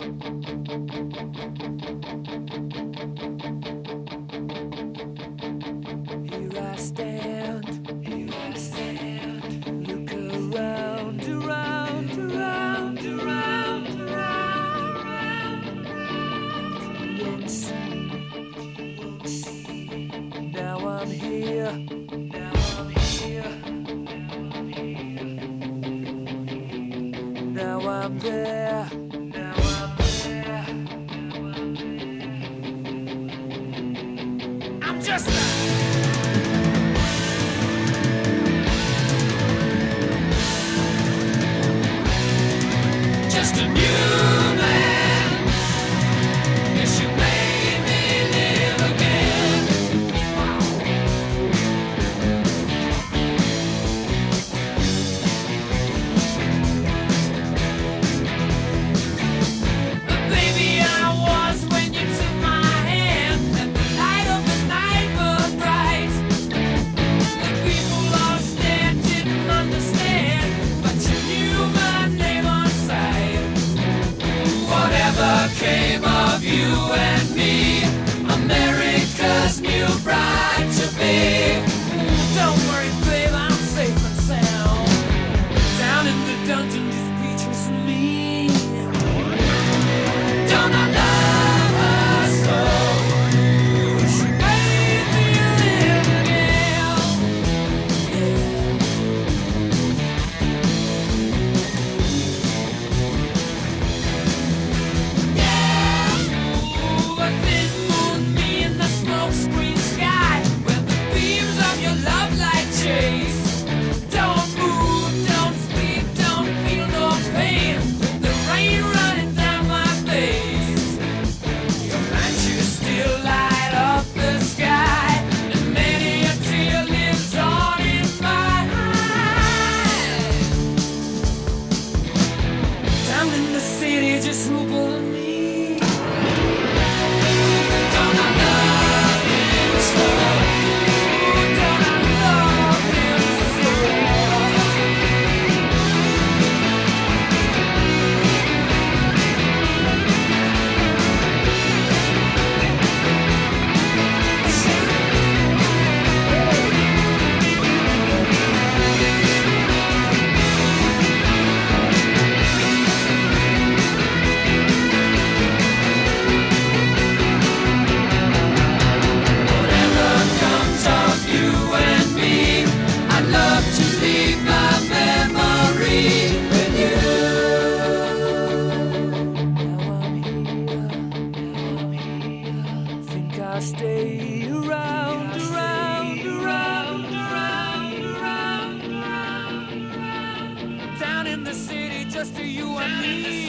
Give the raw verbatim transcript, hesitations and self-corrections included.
Here I stand, here I stand. Look around, around, around, around, around. You won't see, you won't see. Now I'm here, now I'm here, now I'm here. Now I'm there, now I'm there, now I'm there. I'm just just a new man. Yes, you made me live again. Baby, I was when you took my hand, and the light of the night was bright. The people lost and didn't understand, but you knew my name on sight. Whatever came of you and me, America's new bride to be. Don't worry, babe, I'm safe and sound. Down in the dungeon, just pictures of me. Don't I love her so? She made me live again. Yeah. Ooh, a thin moon, me in the smoke screen sky, where the beams of your love light chase. Don't move, don't speak, don't feel no pain. With the rain running down my face, your matches still light up the sky, and many a tear lives on in my eyes. Down in the city, just who but me. Don't I love him so? Don't I love him so? Whatever comes of you and me, I'd love to leave my memory with you. Now I'm here, now I'm here. Think I'll stay around, around, around, around, around, around. Down in the city, just to you and me.